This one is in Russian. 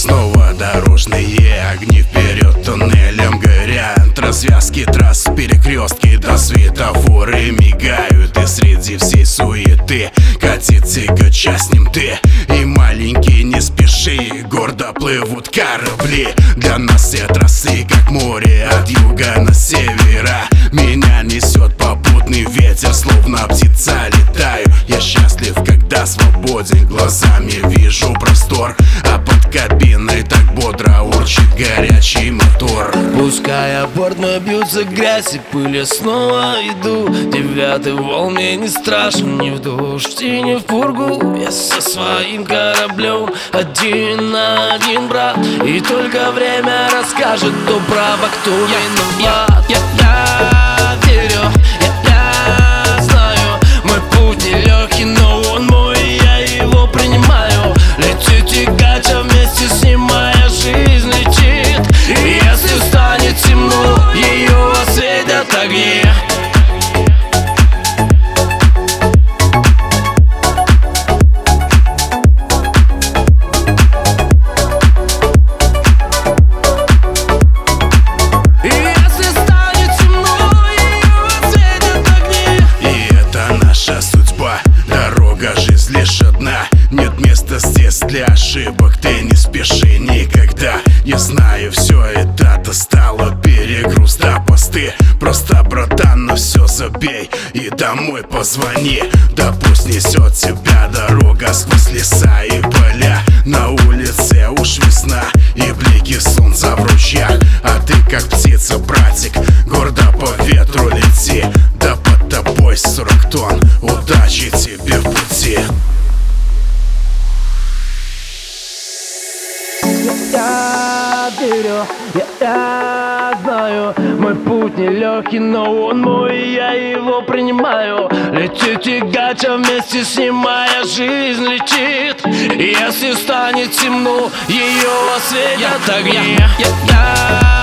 Снова дорожные огни вперед туннелем горят. Развязки трасс, перекрестки до светофоры мигают. И среди всей суеты катит тягача с ним ты. И маленький не спеши, гордо плывут корабли. Для нас все трассы как море от юга на севера. Меня несет попутный ветер, словно птица летаю. Я счастлив, когда свободен, глазами вижу простор. А под кабиной так бодро урчит горячий мотор. Пускай о борт мой бьются грязь и пыль, я снова иду. Девятый вол мне не страшен, ни в дождь и ни в пургу. Я со своим кораблем один на один, брат. И только время расскажет, кто прав, а кто виноват. Я верю, я знаю, мой путь нелегкий, но он мой, и я его принимаю. Летит тягач, а вместе с ним моя жизнь летит. И если станет темно, ее осветят огни. Лишь одна, нет места здесь для ошибок. Ты не спеши никогда. Я знаю, все это достало перегруз до посты. Просто, братан, ну все забей и домой позвони. Да пусть несет тебя дорога сквозь леса и поля. На улице уж весна и блики солнца в ручьях. А ты как птица, братик, гордо по ветру лети. Да под тобой 40 тонн, удачи тебе в пути. Я верю, я знаю, мой путь нелегкий, но он мой, и я его принимаю. Летит тягач, а вместе с ним моя жизнь летит. И если станет темно, ее осветят огни.